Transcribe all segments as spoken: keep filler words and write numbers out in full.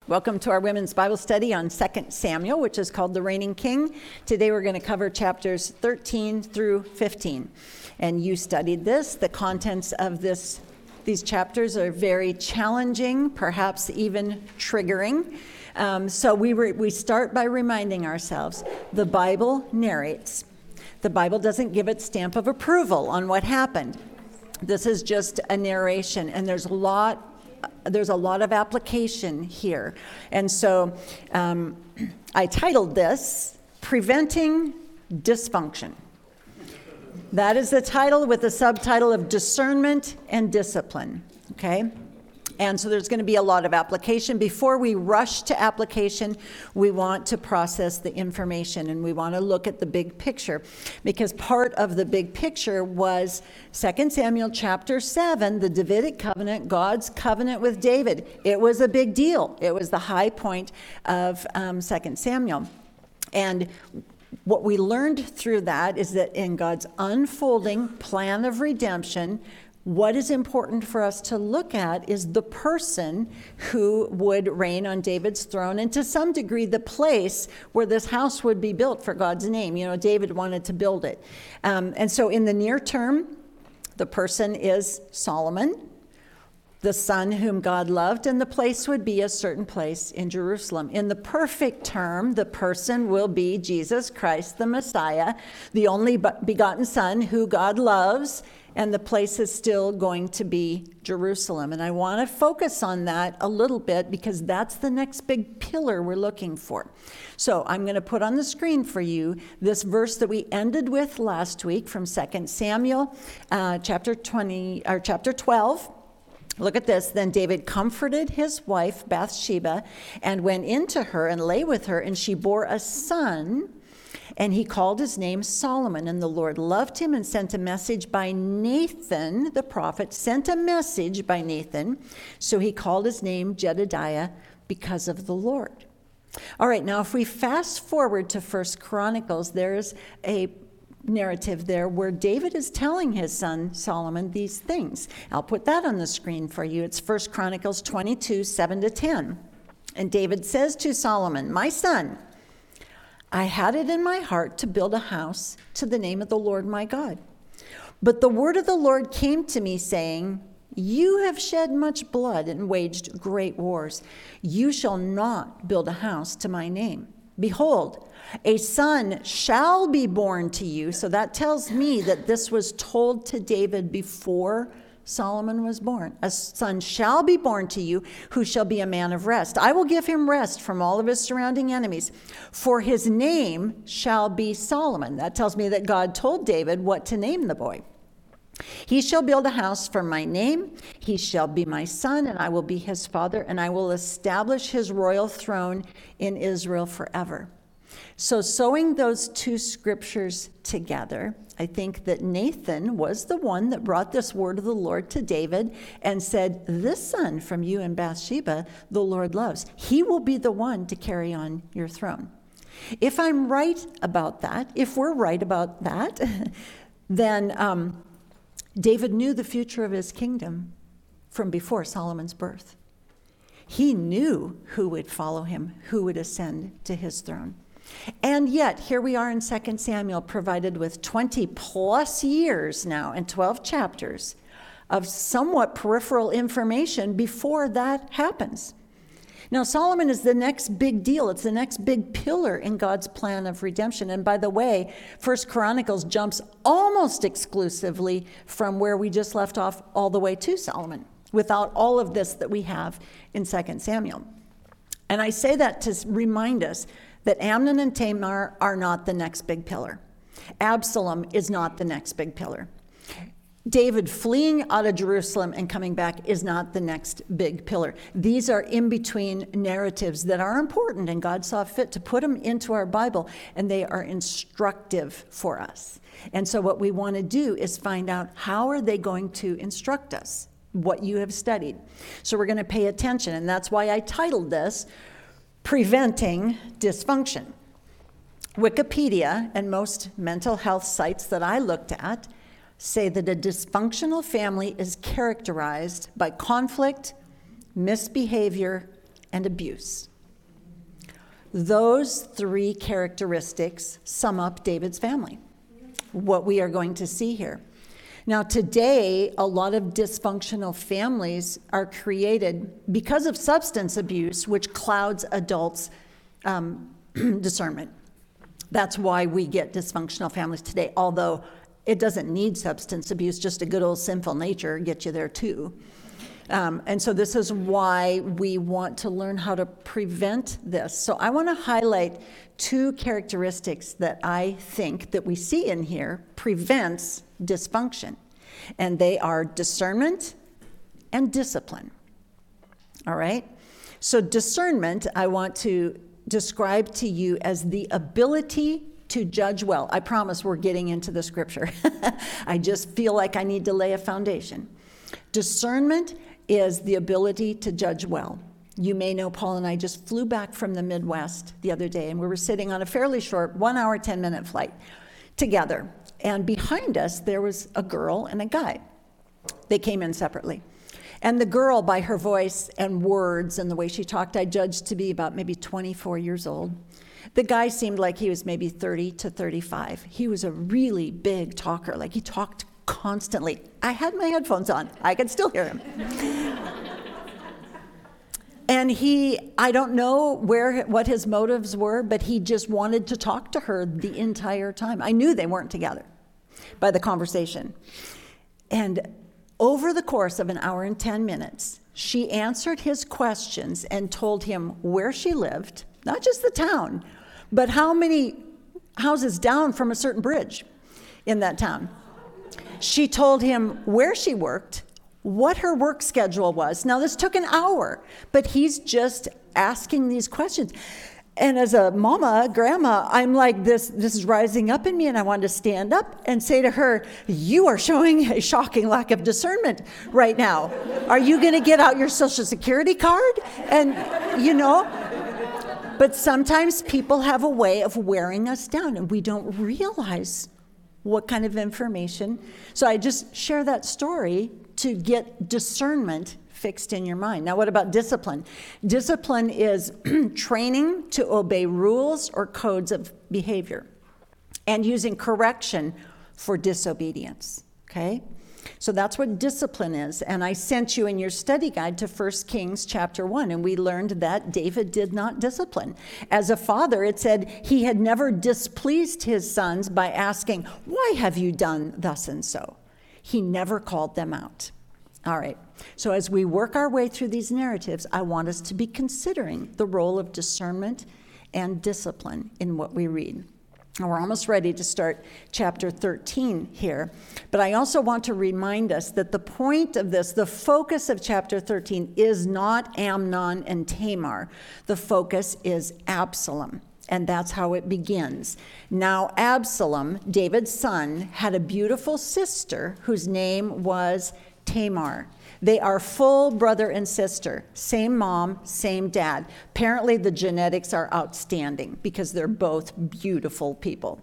Welcome to our women's Bible study on Second Samuel, which is called The Reigning King. Today we're going to cover chapters thirteen through fifteen. And you studied this. The contents of this, these chapters are very challenging, perhaps even triggering. Um, so we, re- we start by reminding ourselves, the Bible narrates. The Bible doesn't give its stamp of approval on what happened. This is just a narration, and there's a lot There's a lot of application here. And so um, I titled this, Preventing Dysfunction. That is the title with the subtitle of Discernment and Discipline, okay? And so there's going to be a lot of application. Before we rush to application, we want to process the information and we want to look at the big picture, because part of the big picture was Second Samuel chapter seven, the Davidic covenant, God's covenant with David. It was a big deal. It was the high point of um, Second Samuel. And what we learned through that is that in God's unfolding plan of redemption, what is important for us to look at is the person who would reign on David's throne, and to some degree the place where this house would be built for God's name. You know, David wanted to build it. Um, and so in the near term, the person is Solomon, the son whom God loved, and the place would be a certain place in Jerusalem. In the perfect term, the person will be Jesus Christ, the Messiah, the only begotten Son who God loves, and the place is still going to be Jerusalem. And I want to focus on that a little bit because that's the next big pillar we're looking for. So I'm going to put on the screen for you this verse that we ended with last week from Second Samuel, uh, chapter twenty or chapter twelve. Look at this. Then David comforted his wife Bathsheba and went into her and lay with her, and she bore a son. And he called his name Solomon, and the Lord loved him and sent a message by Nathan, the prophet, sent a message by Nathan. So he called his name Jedediah because of the Lord. All right, now if we fast forward to First Chronicles, there's a narrative there where David is telling his son Solomon these things. I'll put that on the screen for you. It's First Chronicles twenty-two, seven to ten. And David says to Solomon, "My son, I had it in my heart to build a house to the name of the Lord my God. But the word of the Lord came to me saying, you have shed much blood and waged great wars. You shall not build a house to my name. Behold, a son shall be born to you." So that tells me that this was told to David before Solomon was born. "A son shall be born to you who shall be a man of rest. I will give him rest from all of his surrounding enemies. For his name shall be Solomon." That tells me that God told David what to name the boy. "He shall build a house for my name. He shall be my son, and I will be his father, and I will establish his royal throne in Israel forever." So sewing those two scriptures together, I think that Nathan was the one that brought this word of the Lord to David and said, "This son from you and Bathsheba, the Lord loves. He will be the one to carry on your throne." If I'm right about that, if we're right about that, then um, David knew the future of his kingdom from before Solomon's birth. He knew who would follow him, who would ascend to his throne. And yet, here we are in Second Samuel, provided with twenty plus years now and twelve chapters of somewhat peripheral information before that happens. Now, Solomon is the next big deal. It's the next big pillar in God's plan of redemption. And by the way, First Chronicles jumps almost exclusively from where we just left off all the way to Solomon, without all of this that we have in Second Samuel. And I say that to remind us that Amnon and Tamar are not the next big pillar. Absalom is not the next big pillar. David fleeing out of Jerusalem and coming back is not the next big pillar. These are in-between narratives that are important, and God saw fit to put them into our Bible, and they are instructive for us. And so what we want to do is find out, how are they going to instruct us, what you have studied? So we're going to pay attention, and that's why I titled this, Preventing Dysfunction. Wikipedia and most mental health sites that I looked at say that a dysfunctional family is characterized by conflict, misbehavior, and abuse. Those three characteristics sum up David's family, what we are going to see here. Now, today, a lot of dysfunctional families are created because of substance abuse, which clouds adults' um, discernment. That's why we get dysfunctional families today, although it doesn't need substance abuse, just a good old sinful nature gets you there too. Um, and so this is why we want to learn how to prevent this. So I want to highlight two characteristics that I think that we see in here prevents dysfunction. And they are discernment and discipline. All right? So discernment, I want to describe to you as the ability to judge well. I promise we're getting into the scripture. I just feel like I need to lay a foundation. Discernment is the ability to judge well. You may know Paul and I just flew back from the Midwest the other day, and we were sitting on a fairly short one hour, ten minute flight together. And behind us, there was a girl and a guy. They came in separately. And the girl, by her voice and words and the way she talked, I judged to be about maybe twenty-four years old. The guy seemed like he was maybe thirty to thirty-five. He was a really big talker, like he talked constantly. I had my headphones on. I could still hear him. And he, I don't know where what his motives were, but he just wanted to talk to her the entire time. I knew they weren't together by the conversation. And over the course of an hour and ten minutes, she answered his questions and told him where she lived, not just the town, but how many houses down from a certain bridge in that town. She told him where she worked, what her work schedule was. Now, this took an hour, but he's just asking these questions. And as a mama, grandma, I'm like, this, this is rising up in me, and I wanted to stand up and say to her, you are showing a shocking lack of discernment right now. Are you going to get out your Social Security card? And, you know, but sometimes people have a way of wearing us down, and we don't realize what kind of information. So I just share that story to get discernment fixed in your mind. Now, what about discipline? Discipline is training to obey rules or codes of behavior and using correction for disobedience, okay? So that's what discipline is. And I sent you in your study guide to First Kings chapter one, and we learned that David did not discipline. As a father, it said he had never displeased his sons by asking, why have you done thus and so? He never called them out. All right, so as we work our way through these narratives, I want us to be considering the role of discernment and discipline in what we read. And we're almost ready to start chapter thirteen here, but I also want to remind us that the point of this, the focus of chapter thirteen is not Amnon and Tamar. The focus is Absalom. And that's how it begins. Now, Absalom, David's son, had a beautiful sister whose name was Tamar. They are full brother and sister, same mom, same dad. Apparently, the genetics are outstanding because they're both beautiful people.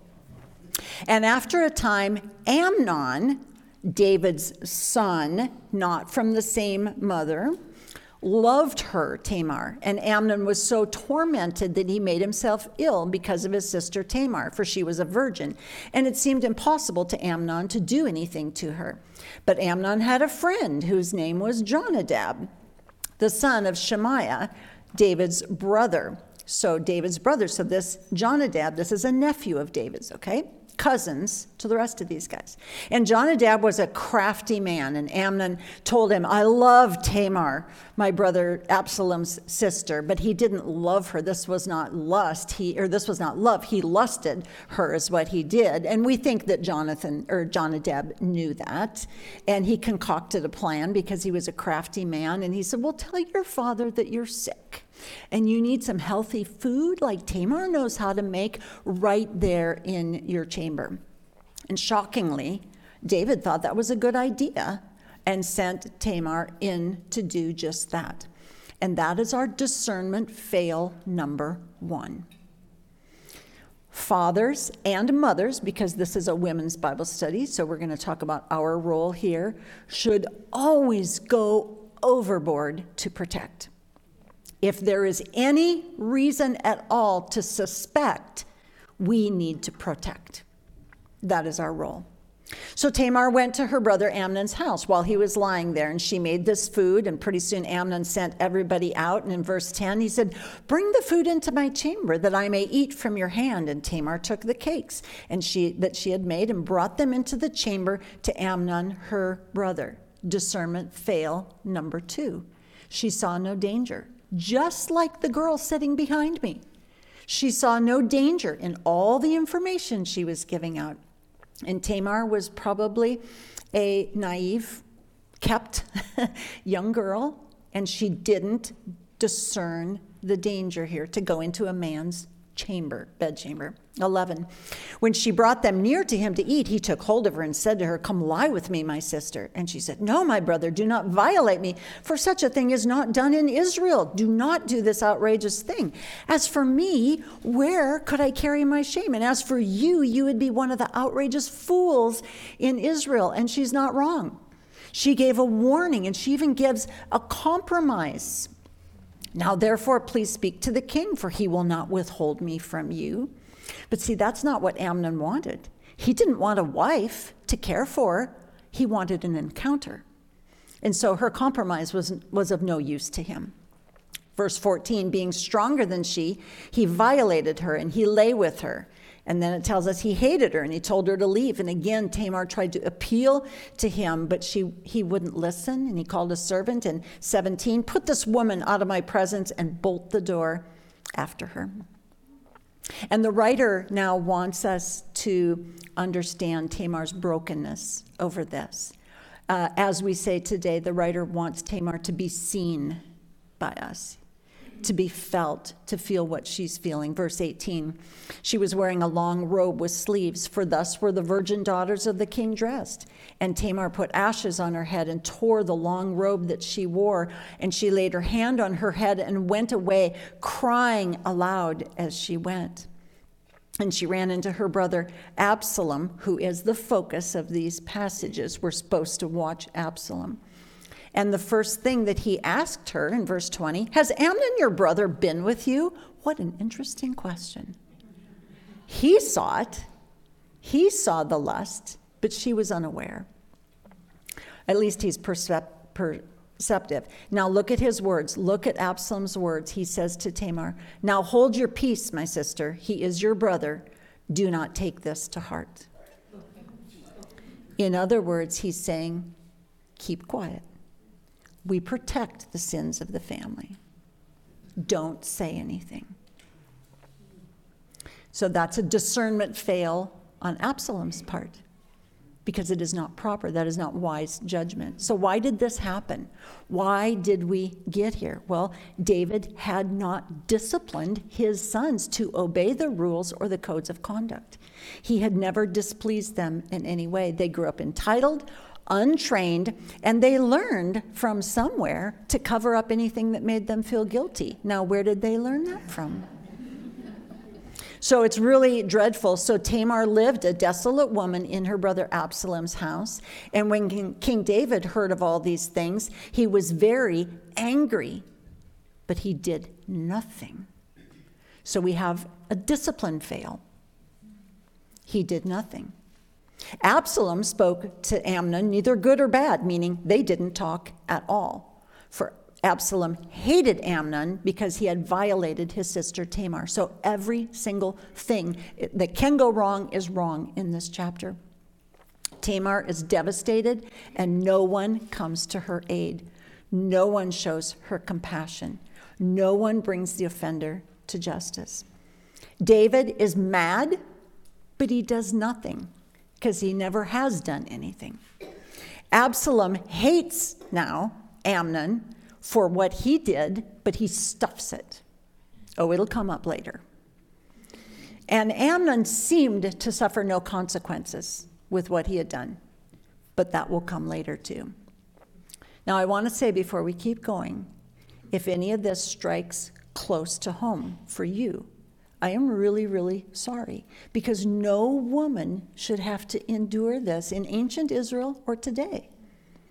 And after a time, Amnon, David's son, not from the same mother, loved her, Tamar, and Amnon was so tormented that he made himself ill because of his sister Tamar, for she was a virgin, and it seemed impossible to Amnon to do anything to her. But Amnon had a friend whose name was Jonadab, the son of Shemaiah, David's brother. So David's brother, so this Jonadab, this is a nephew of David's, okay? Cousins to the rest of these guys. And Jonadab was a crafty man, and Amnon told him, I love Tamar, my brother Absalom's sister, but he didn't love her. This was not lust, he or this was not love. He lusted her is what he did. And we think that Jonathan or Jonadab knew that, and he concocted a plan because he was a crafty man, and he said, well, tell your father that you're sick and you need some healthy food like Tamar knows how to make right there in your chamber. And shockingly, David thought that was a good idea and sent Tamar in to do just that. And that is our discernment fail number one. Fathers and mothers, because this is a women's Bible study, so we're going to talk about our role here, should always go overboard to protect. If there is any reason at all to suspect, we need to protect. That is our role. So Tamar went to her brother Amnon's house while he was lying there, and she made this food, and pretty soon Amnon sent everybody out. And in verse ten, he said, "Bring the food into my chamber that I may eat from your hand." And Tamar took the cakes and she that she had made and brought them into the chamber to Amnon, her brother. Discernment fail number two. She saw no danger, just like the girl sitting behind me. She saw no danger in all the information she was giving out. And Tamar was probably a naive, kept young girl, and she didn't discern the danger here to go into a man's chamber, bedchamber. eleven. When she brought them near to him to eat, he took hold of her and said to her, "Come lie with me, my sister." And she said, "No, my brother, do not violate me, for such a thing is not done in Israel. Do not do this outrageous thing. As for me, where could I carry my shame? And as for you, you would be one of the outrageous fools in Israel." And she's not wrong. She gave a warning, and she even gives a compromise. "Now, therefore, please speak to the king, for he will not withhold me from you." But see, that's not what Amnon wanted. He didn't want a wife to care for. He wanted an encounter. And so her compromise was, was of no use to him. Verse fourteen, being stronger than she, he violated her and he lay with her. And then it tells us he hated her and he told her to leave. And again, Tamar tried to appeal to him, but she he wouldn't listen. And he called a servant. And seventeen, "Put this woman out of my presence and bolt the door after her." And the writer now wants us to understand Tamar's brokenness over this. Uh, as we say today, the writer wants Tamar to be seen by us, to be felt, to feel what she's feeling. Verse eighteen, she was wearing a long robe with sleeves, for thus were the virgin daughters of the king dressed. And Tamar put ashes on her head and tore the long robe that she wore, and she laid her hand on her head and went away, crying aloud as she went. And she ran into her brother Absalom, who is the focus of these passages. We're supposed to watch Absalom. And the first thing that he asked her in verse twenty, "Has Amnon, your brother, been with you?" What an interesting question. He saw it. He saw the lust, but she was unaware. At least he's percep- perceptive. Now look at his words. Look at Absalom's words. He says to Tamar, "Now hold your peace, my sister. He is your brother. Do not take this to heart." In other words, he's saying, keep quiet. We protect the sins of the family. Don't say anything. So that's a discernment fail on Absalom's part, because it is not proper. That is not wise judgment. So why did this happen? Why did we get here? Well, David had not disciplined his sons to obey the rules or the codes of conduct. He had never displeased them in any way. They grew up entitled, untrained, and they learned from somewhere to cover up anything that made them feel guilty. Now, where did they learn that from? So it's really dreadful. So Tamar lived a desolate woman in her brother Absalom's house. And when King, King David heard of all these things, he was very angry, but he did nothing. So we have a discipline fail. He did nothing. Absalom spoke to Amnon neither good or bad, meaning they didn't talk at all. For Absalom hated Amnon because he had violated his sister Tamar. So every single thing that can go wrong is wrong in this chapter. Tamar is devastated, and no one comes to her aid. No one shows her compassion. No one brings the offender to justice. David is mad, but he does nothing because he never has done anything. Absalom hates now Amnon for what he did, but he stuffs it. Oh, it'll come up later. And Amnon seemed to suffer no consequences with what he had done, but that will come later too. Now, I want to say before we keep going, if any of this strikes close to home for you, I am really, really sorry, because no woman should have to endure this in ancient Israel or today.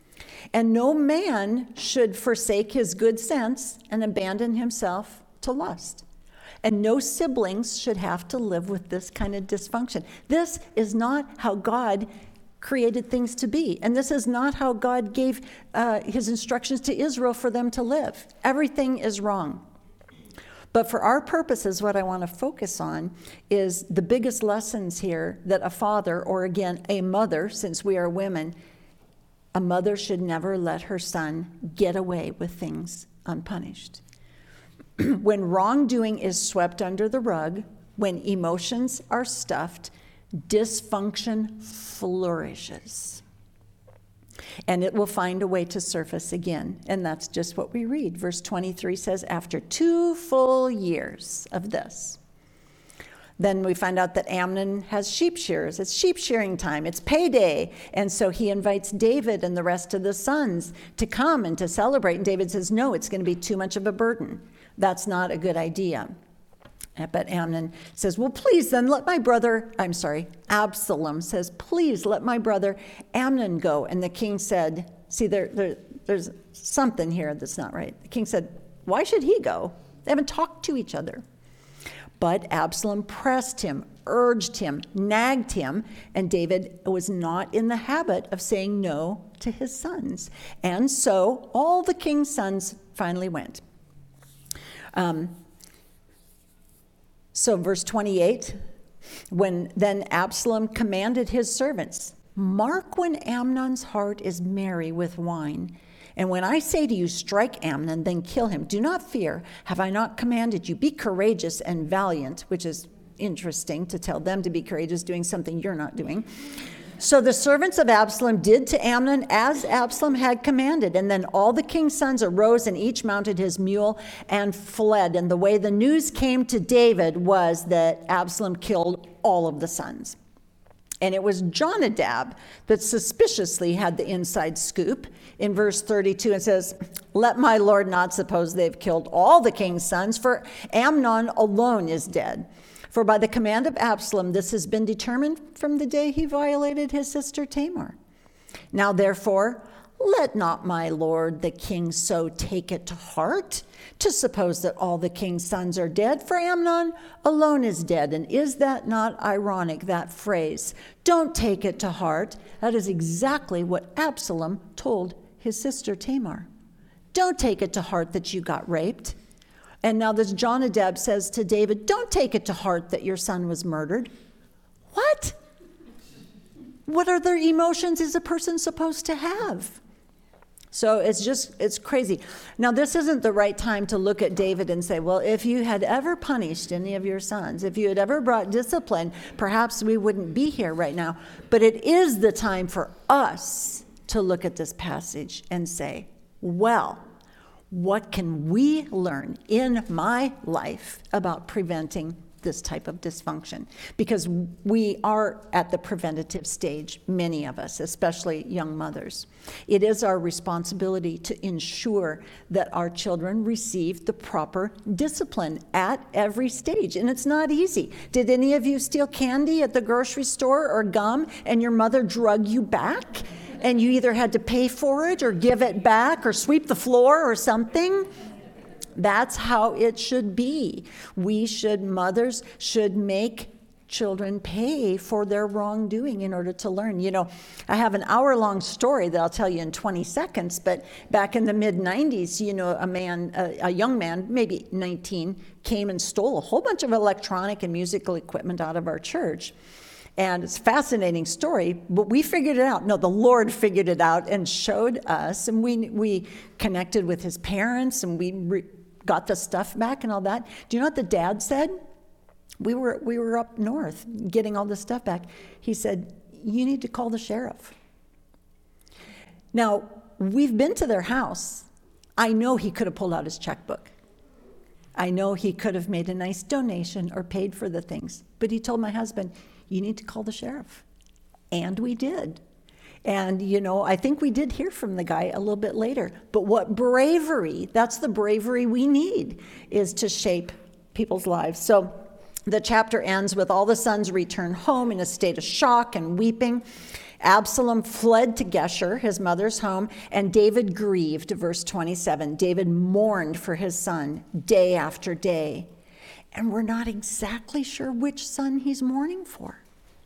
And no man should forsake his good sense and abandon himself to lust. And no siblings should have to live with this kind of dysfunction. This is not how God created things to be. And this is not how God gave uh, his instructions to Israel for them to live. Everything is wrong. But for our purposes, what I want to focus on is the biggest lessons here that a father, or again, a mother, since we are women, a mother should never let her son get away with things unpunished. When wrongdoing is swept under the rug, when emotions are stuffed, dysfunction flourishes. And it will find a way to surface again. And that's just what we read. Verse twenty-three says, after two full years of this, then we find out that Amnon has sheep shearers. It's sheep shearing time. It's payday. And so he invites David and the rest of the sons to come and to celebrate. And David says, no, it's going to be too much of a burden. That's not a good idea. But Amnon says, well, please then let my brother, I'm sorry, Absalom says, please let my brother Amnon go. And the king said, see, there, there, there's something here that's not right. The king said, why should he go? They haven't talked to each other. But Absalom pressed him, urged him, nagged him, and David was not in the habit of saying no to his sons. And so all the king's sons finally went. Um, so verse twenty-eight, when then Absalom commanded his servants, mark when Amnon's heart is merry with wine. And when I say to you, strike Amnon, then kill him, do not fear. Have I not commanded you? Be courageous and valiant, which is interesting to tell them to be courageous, doing something you're not doing. So the servants of Absalom did to Amnon as Absalom had commanded. And then all the king's sons arose and each mounted his mule and fled. And the way the news came to David was that Absalom killed all of the sons. And it was Jonadab that suspiciously had the inside scoop. In verse thirty-two, it says, let my lord not suppose they've killed all the king's sons, for Amnon alone is dead. For by the command of Absalom, this has been determined from the day he violated his sister Tamar. Now, therefore, let not my lord the king so take it to heart to suppose that all the king's sons are dead, for Amnon alone is dead. And is that not ironic, that phrase? Don't take it to heart. That is exactly what Absalom told his sister Tamar. Don't take it to heart that you got raped. And now this Jonadab says to David, don't take it to heart that your son was murdered. What? What other emotions is a person supposed to have? So it's just, it's crazy. Now, this isn't the right time to look at David and say, well, if you had ever punished any of your sons, if you had ever brought discipline, perhaps we wouldn't be here right now. But it is the time for us to look at this passage and say, well, what can we learn in my life about preventing this type of dysfunction? Because we are at the preventative stage, many of us, especially young mothers. It is our responsibility to ensure that our children receive the proper discipline at every stage. And it's not easy. Did any of you steal candy at the grocery store or gum and your mother drug you back? And you either had to pay for it or give it back or sweep the floor or something? That's how it should be. We should, mothers should make children pay for their wrongdoing in order to learn. You know, I have an hour-long story that I'll tell you in twenty seconds, but back in the mid nineties, you know, a man, a, a young man, maybe nineteen, came and stole a whole bunch of electronic and musical equipment out of our church. And it's a fascinating story, but we figured it out. No, the Lord figured it out and showed us, and we we connected with his parents, and we re- got the stuff back and all that. Do you know what the dad said? We were we were up north getting all the stuff back. He said, you need to call the sheriff. Now, we've been to their house. I know he could have pulled out his checkbook. I know he could have made a nice donation or paid for the things. But he told my husband, you need to call the sheriff. And we did. And, you know, I think we did hear from the guy a little bit later. But what bravery, that's the bravery we need, is to shape people's lives. So the chapter ends with all the sons return home in a state of shock and weeping. Absalom fled to Geshur, his mother's home, and David grieved, verse twenty-seven. David mourned for his son day after day. And we're not exactly sure which son he's mourning for.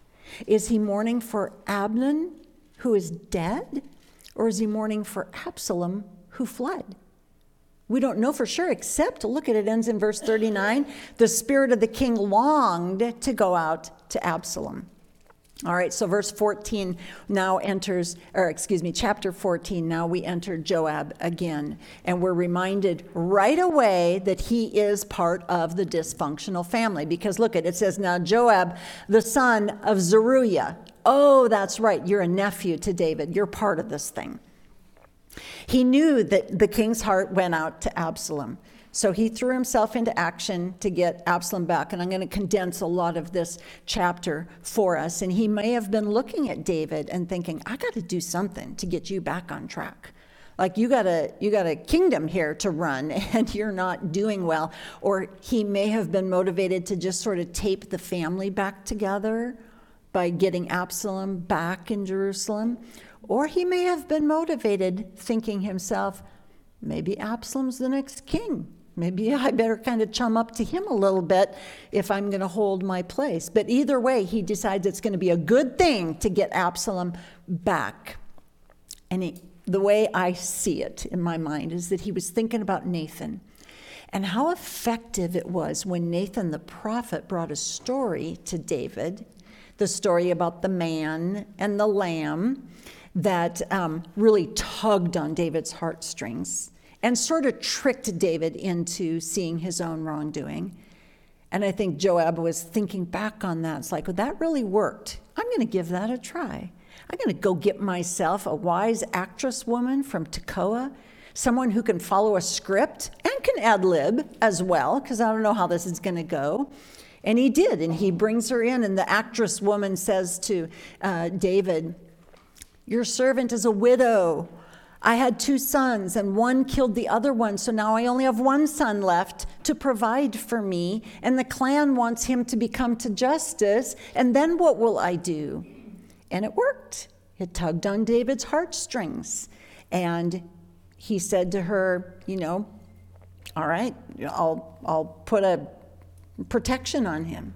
Is he mourning for Amnon, who is dead? Or is he mourning for Absalom, who fled? We don't know for sure, except, look at it, ends in verse thirty-nine. The spirit of the king longed to go out to Absalom. All right, so verse fourteen now enters, or excuse me, chapter fourteen, now we enter Joab again. And we're reminded right away that he is part of the dysfunctional family. Because look at it, it says, now Joab, the son of Zeruiah. Oh, that's right, you're a nephew to David. You're part of this thing. He knew that the king's heart went out to Absalom. So he threw himself into action to get Absalom back. And I'm going to condense a lot of this chapter for us. And he may have been looking at David and thinking, I got to do something to get you back on track. Like you got a you got a kingdom here to run and you're not doing well. Or he may have been motivated to just sort of tape the family back together by getting Absalom back in Jerusalem. Or he may have been motivated thinking himself, maybe Absalom's the next king. Maybe I better kind of chum up to him a little bit if I'm going to hold my place. But either way, he decides it's going to be a good thing to get Absalom back. And he, the way I see it in my mind is that he was thinking about Nathan and how effective it was when Nathan the prophet brought a story to David, the story about the man and the lamb that um, really tugged on David's heartstrings and sort of tricked David into seeing his own wrongdoing. And I think Joab was thinking back on that. It's like, well, that really worked. I'm going to give that a try. I'm going to go get myself a wise actress woman from Tekoa, someone who can follow a script and can ad-lib as well, because I don't know how this is going to go. And he did, and he brings her in, and the actress woman says to uh, David, your servant is a widow. I had two sons, and one killed the other one, so now I only have one son left to provide for me, and the clan wants him to become to justice, and then what will I do? And it worked. It tugged on David's heartstrings. And he said to her, you know, all right, I'll, I'll put a protection on him.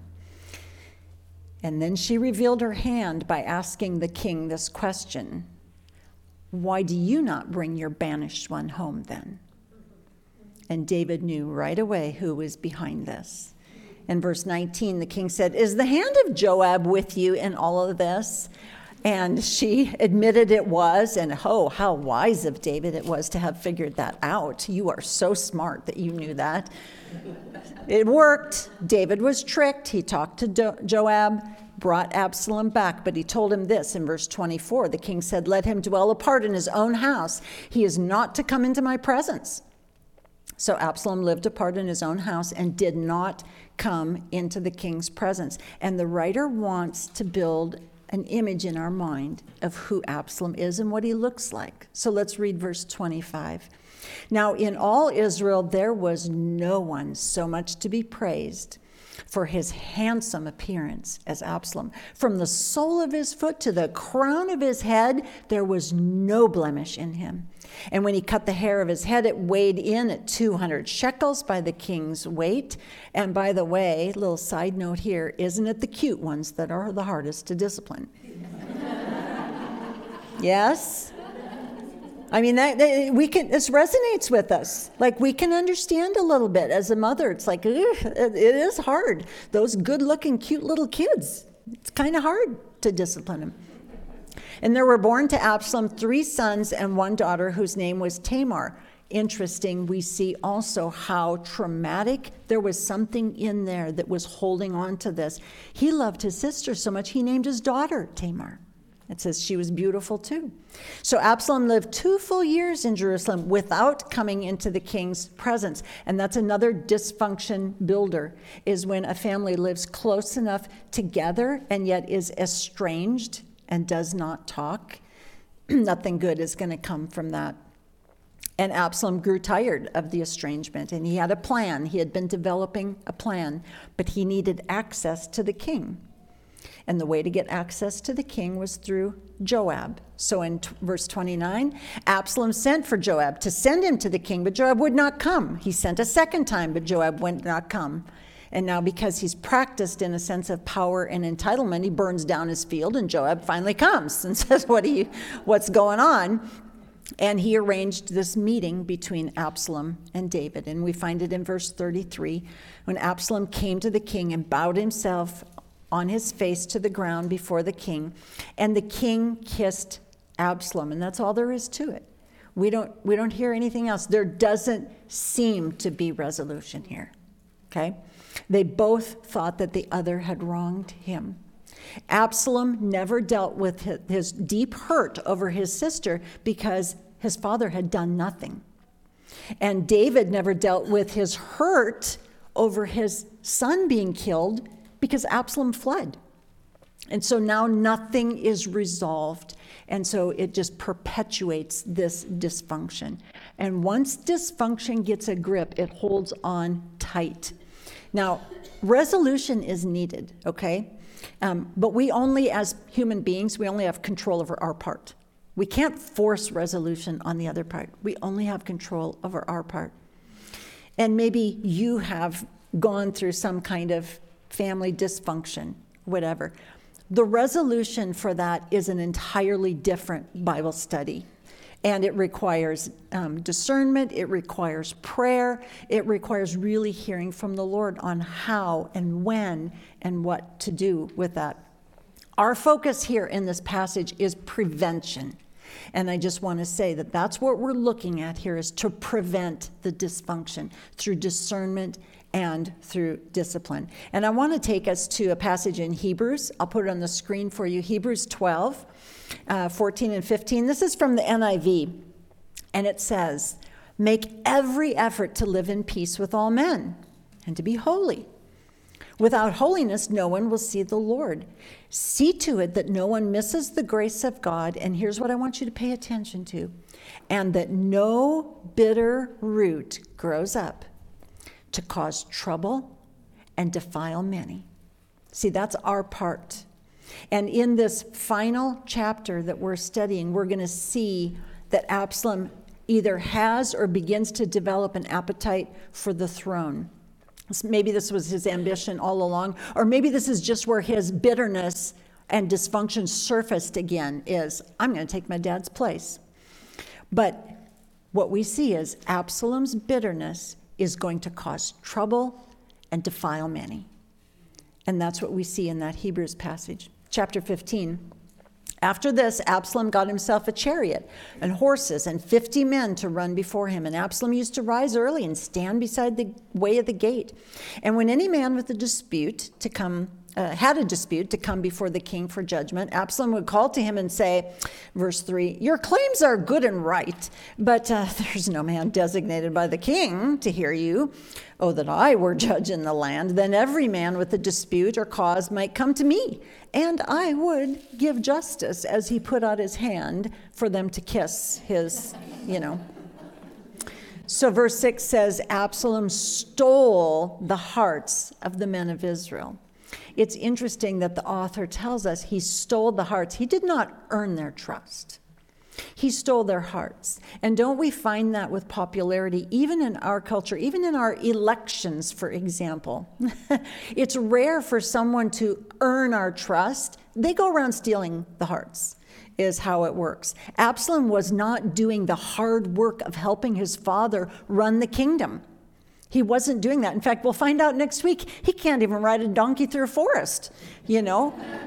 And then she revealed her hand by asking the king this question. Why do you not bring your banished one home then? And David knew right away who was behind this. In verse nineteen, the king said, is the hand of Joab with you in all of this? And she admitted it was, and oh, how wise of David it was to have figured that out. You are so smart that you knew that. It worked. David was tricked. He talked to Do- Joab, brought Absalom back, but he told him this in verse twenty-four. The king said, let him dwell apart in his own house. He is not to come into my presence. So Absalom lived apart in his own house and did not come into the king's presence. And the writer wants to build an image in our mind of who Absalom is and what he looks like. So let's read verse twenty-five. Now in all Israel there was no one so much to be praised for his handsome appearance as Absalom. From the sole of his foot to the crown of his head, there was no blemish in him. And when he cut the hair of his head, it weighed in at two hundred shekels by the king's weight. And by the way, little side note here, isn't it the cute ones that are the hardest to discipline? Yes? I mean, that, that we can. This resonates with us. Like, we can understand a little bit as a mother. It's like, it, it is hard. Those good-looking, cute little kids, it's kind of hard to discipline them. And there were born to Absalom three sons and one daughter whose name was Tamar. Interesting, we see also how traumatic, there was something in there that was holding on to this. He loved his sister so much, he named his daughter Tamar. It says she was beautiful too. So Absalom lived two full years in Jerusalem without coming into the king's presence. And that's another dysfunction builder, is when a family lives close enough together and yet is estranged and does not talk. Nothing good is going to come from that. And Absalom grew tired of the estrangement, and he had a plan. He had been developing a plan, but he needed access to the king. And the way to get access to the king was through Joab. So in t- verse twenty-nine, Absalom sent for Joab to send him to the king, but Joab would not come. He sent a second time, but Joab would not come. And now because he's practiced in a sense of power and entitlement, he burns down his field, and Joab finally comes and says, what do you, what's going on? And he arranged this meeting between Absalom and David. And we find it in verse thirty-three, when Absalom came to the king and bowed himself on his face to the ground before the king, and the king kissed Absalom. And that's all there is to it. We don't, we don't hear anything else. There doesn't seem to be resolution here, okay? They both thought that the other had wronged him. Absalom never dealt with his deep hurt over his sister because his father had done nothing. And David never dealt with his hurt over his son being killed because Absalom fled. And so now nothing is resolved. And so it just perpetuates this dysfunction. And once dysfunction gets a grip, it holds on tight. Now, resolution is needed, okay? Um, but we only, as human beings, we only have control over our part. We can't force resolution on the other part. We only have control over our part. And maybe you have gone through some kind of family dysfunction, whatever. The resolution for that is an entirely different Bible study. And it requires um, discernment, it requires prayer, it requires really hearing from the Lord on how and when and what to do with that. Our focus here in this passage is prevention. And I just want to say that that's what we're looking at here, is to prevent the dysfunction through discernment and through discipline. And I want to take us to a passage in Hebrews. I'll put it on the screen for you. Hebrews twelve, uh, fourteen and fifteen. This is from the N I V. And it says, "Make every effort to live in peace with all men and to be holy. Without holiness, no one will see the Lord. See to it that no one misses the grace of God." And here's what I want you to pay attention to. "And that no bitter root grows up to cause trouble and defile many." See, that's our part. And in this final chapter that we're studying, we're going to see that Absalom either has or begins to develop an appetite for the throne. Maybe this was his ambition all along, or maybe this is just where his bitterness and dysfunction surfaced again, is, I'm going to take my dad's place. But what we see is Absalom's bitterness is going to cause trouble and defile many. And that's what we see in that Hebrews passage. Chapter fifteen. "After this, Absalom got himself a chariot and horses and fifty men to run before him. And Absalom used to rise early and stand beside the way of the gate. And when any man with a dispute to come Uh, had a dispute to come before the king for judgment, Absalom would call to him and say," verse three, "Your claims are good and right, but uh, there's no man designated by the king to hear you. Oh, that I were judge in the land, then every man with a dispute or cause might come to me, and I would give justice," as he put out his hand for them to kiss his, you know. So verse six says, Absalom stole the hearts of the men of Israel. It's interesting that the author tells us he stole the hearts. He did not earn their trust. He stole their hearts. And don't we find that with popularity, even in our culture, even in our elections, for example? It's rare for someone to earn our trust. They go around stealing the hearts, is how it works. Absalom was not doing the hard work of helping his father run the kingdom. He wasn't doing that. In fact, we'll find out next week, he can't even ride a donkey through a forest, you know?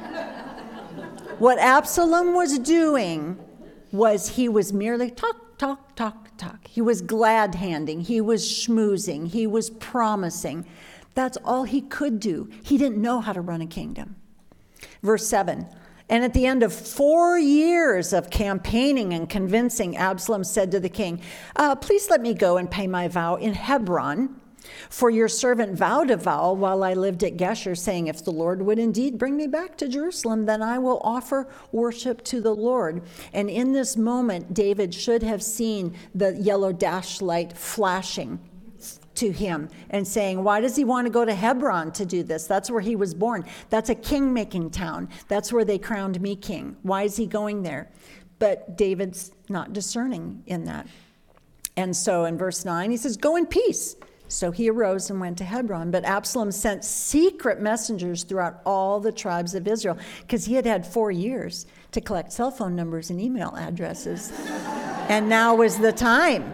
What Absalom was doing was he was merely talk, talk, talk, talk. He was glad-handing. He was schmoozing. He was promising. That's all he could do. He didn't know how to run a kingdom. Verse seven, "And at the end of four years of campaigning and convincing, Absalom said to the king, uh, please let me go and pay my vow in Hebron. For your servant vowed a vow while I lived at Geshur, saying, if the Lord would indeed bring me back to Jerusalem, then I will offer worship to the Lord." And in this moment, David should have seen the yellow dash light flashing to him and saying, why does he want to go to Hebron to do this? That's where he was born. That's a king-making town. That's where they crowned me king. Why is he going there? But David's not discerning in that. And so in verse nine, he says, go in peace. So he arose and went to Hebron. But Absalom sent secret messengers throughout all the tribes of Israel, because he had had four years to collect cell phone numbers and email addresses. And now was the time.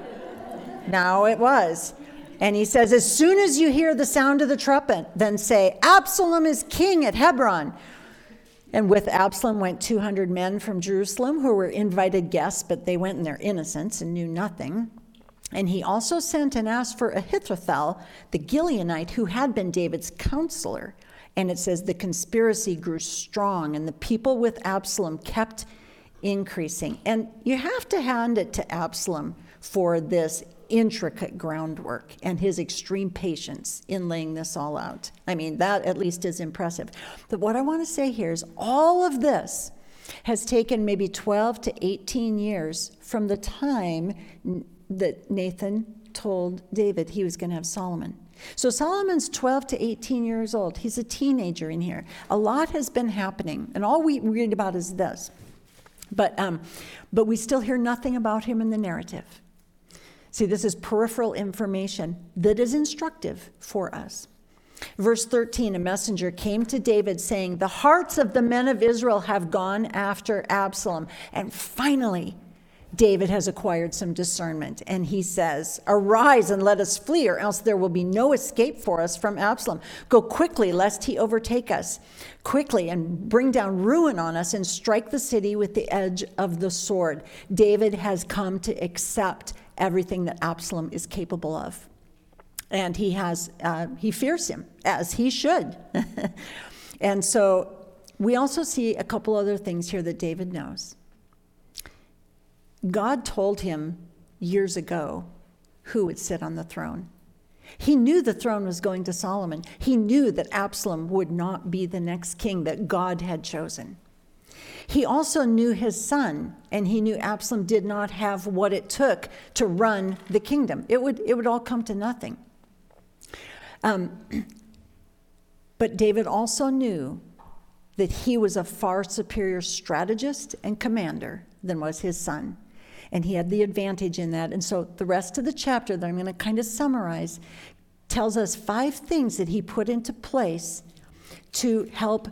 Now it was. And he says, as soon as you hear the sound of the trumpet, then say, Absalom is king at Hebron. And with Absalom went two hundred men from Jerusalem who were invited guests, but they went in their innocence and knew nothing. And he also sent and asked for Ahithophel, the Gileonite, who had been David's counselor. And it says the conspiracy grew strong, and the people with Absalom kept increasing. And you have to hand it to Absalom for this intricate groundwork and his extreme patience in laying this all out. I mean, that at least is impressive. But what I want to say here is all of this has taken maybe twelve to eighteen years from the time that Nathan told David he was going to have Solomon. So Solomon's twelve to eighteen years old. He's a teenager in here. A lot has been happening, and all we read about is this. But, um, but we still hear nothing about him in the narrative. See, this is peripheral information that is instructive for us. Verse thirteen, a messenger came to David saying, the hearts of the men of Israel have gone after Absalom. And finally, David has acquired some discernment, and he says, arise and let us flee, or else there will be no escape for us from Absalom. Go quickly, lest he overtake us. Quickly, and bring down ruin on us, and strike the city with the edge of the sword. David has come to accept everything that Absalom is capable of. And he has, uh, he fears him, as he should. And so we also see a couple other things here that David knows. God told him years ago who would sit on the throne. He knew the throne was going to Solomon. He knew that Absalom would not be the next king that God had chosen. He also knew his son, and he knew Absalom did not have what it took to run the kingdom. It would, it would all come to nothing. Um, but David also knew that he was a far superior strategist and commander than was his son. And he had the advantage in that. And so the rest of the chapter that I'm going to kind of summarize tells us five things that he put into place to help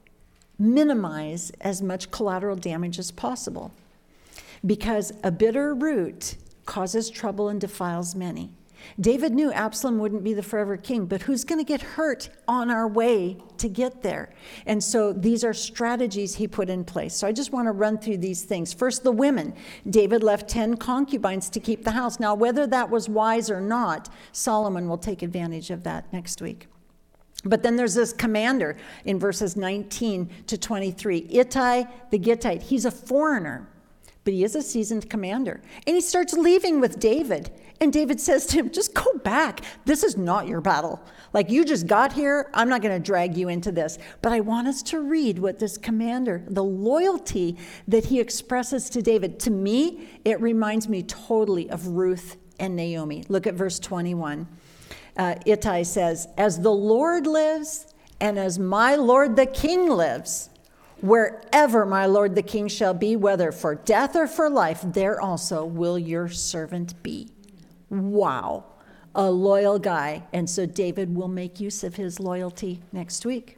minimize as much collateral damage as possible. Because a bitter root causes trouble and defiles many. David knew Absalom wouldn't be the forever king, but who's going to get hurt on our way to get there? And so these are strategies he put in place. So I just want to run through these things. First, the women. David left ten concubines to keep the house. Now, whether that was wise or not, Solomon will take advantage of that next week. But then there's this commander in verses nineteen to twenty-three. Ittai the Gittite. He's a foreigner, but he is a seasoned commander. And he starts leaving with David. And David says to him, just go back. This is not your battle. Like, you just got here. I'm not going to drag you into this. But I want us to read what this commander, the loyalty that he expresses to David. To me, it reminds me totally of Ruth and Naomi. Look at verse twenty-one. Uh, Ittai says, as the Lord lives and as my Lord the king lives, wherever my Lord the king shall be, whether for death or for life, there also will your servant be. Wow, a loyal guy. And so David will make use of his loyalty next week.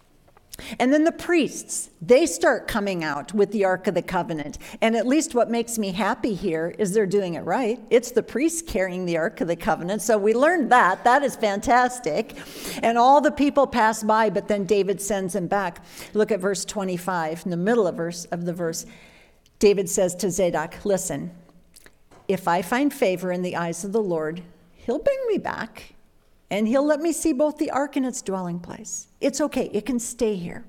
And then the priests, they start coming out with the Ark of the Covenant. And at least what makes me happy here is they're doing it right. It's the priests carrying the Ark of the Covenant. So we learned that. That is fantastic. And all the people pass by, but then David sends them back. Look at verse twenty-five, in the middle of, verse, of the verse. David says to Zadok, listen, if I find favor in the eyes of the Lord, he'll bring me back. And he'll let me see both the ark and its dwelling place. It's okay. It can stay here.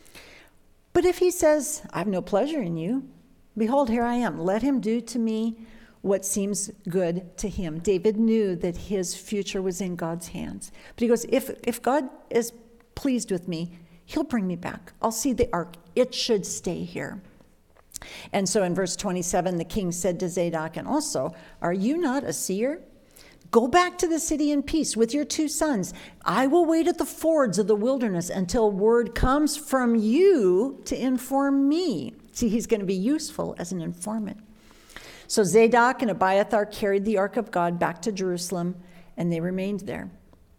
But if he says, I have no pleasure in you, behold, here I am. Let him do to me what seems good to him. David knew that his future was in God's hands. But he goes, if, if God is pleased with me, he'll bring me back. I'll see the ark. It should stay here. And so in verse twenty-seven, the king said to Zadok, and also, are you not a seer? Go back to the city in peace with your two sons. I will wait at the fords of the wilderness until word comes from you to inform me. See, he's going to be useful as an informant. So Zadok and Abiathar carried the ark of God back to Jerusalem, and they remained there.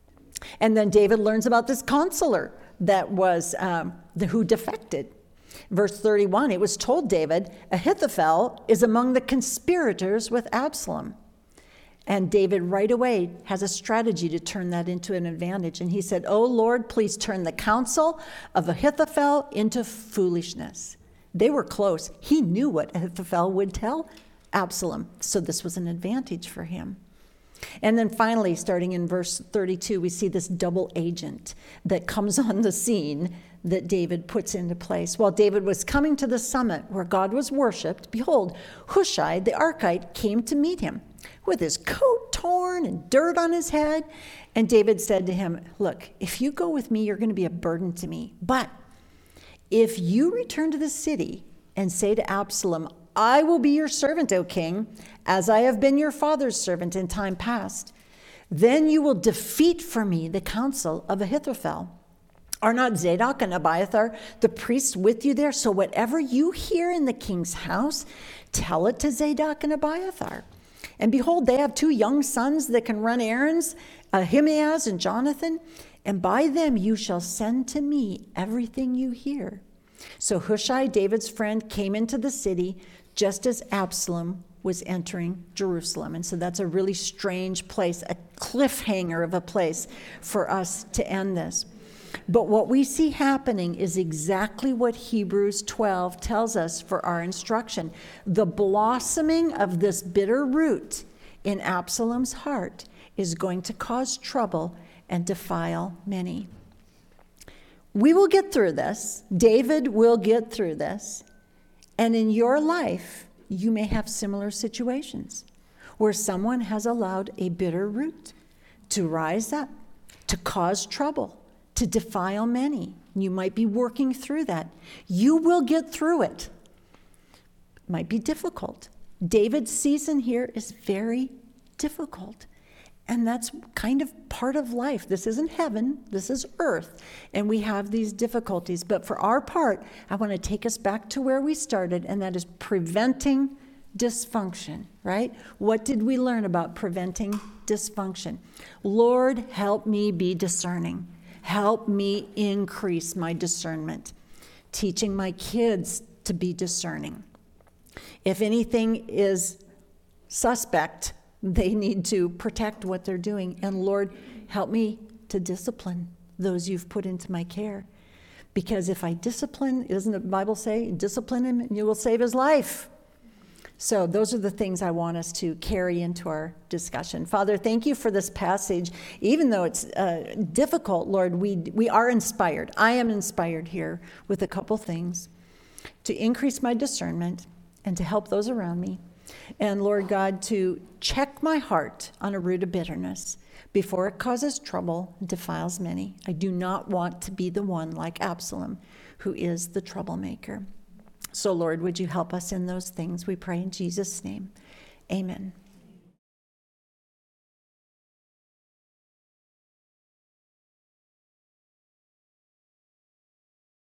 And then David learns about this counselor that was um, the, who defected. Verse thirty-one, it was told David, Ahithophel is among the conspirators with Absalom. And David right away has a strategy to turn that into an advantage. And he said, oh Lord, please turn the counsel of Ahithophel into foolishness. They were close. He knew what Ahithophel would tell Absalom. So this was an advantage for him. And then finally, starting in verse thirty-two, we see this double agent that comes on the scene that David puts into place. While David was coming to the summit where God was worshipped, behold, Hushai the Archite came to meet him with his coat torn and dirt on his head. And David said to him, look, if you go with me, you're going to be a burden to me. But if you return to the city and say to Absalom, I will be your servant, O king, as I have been your father's servant in time past, then you will defeat for me the counsel of Ahithophel. Are not Zadok and Abiathar the priests with you there? So whatever you hear in the king's house, tell it to Zadok and Abiathar. And behold, they have two young sons that can run errands, Ahimaaz and Jonathan, and by them you shall send to me everything you hear. So Hushai, David's friend, came into the city just as Absalom was entering Jerusalem. And so that's a really strange place, a cliffhanger of a place for us to end this. But what we see happening is exactly what Hebrews twelve tells us for our instruction. The blossoming of this bitter root in Absalom's heart is going to cause trouble and defile many. We will get through this. David will get through this. And in your life, you may have similar situations where someone has allowed a bitter root to rise up, to cause trouble, to defile many. You might be working through that. You will get through it. It might be difficult. David's season here is very difficult. And that's kind of part of life. This isn't heaven, this is earth. And we have these difficulties. But for our part, I want to take us back to where we started, and that is preventing dysfunction, right? What did we learn about preventing dysfunction? Lord, help me be discerning. Help me increase my discernment. Teaching my kids to be discerning. If anything is suspect, they need to protect what they're doing. And Lord, help me to discipline those you've put into my care. Because if I discipline, doesn't the Bible say, discipline him and you will save his life? So those are the things I want us to carry into our discussion. Father, thank you for this passage. Even though it's uh, difficult, Lord, we, we are inspired. I am inspired here with a couple things to increase my discernment and to help those around me. And Lord God, to check my heart on a root of bitterness before it causes trouble and defiles many. I do not want to be the one like Absalom, who is the troublemaker. So Lord, would you help us in those things? We pray in Jesus' name. Amen.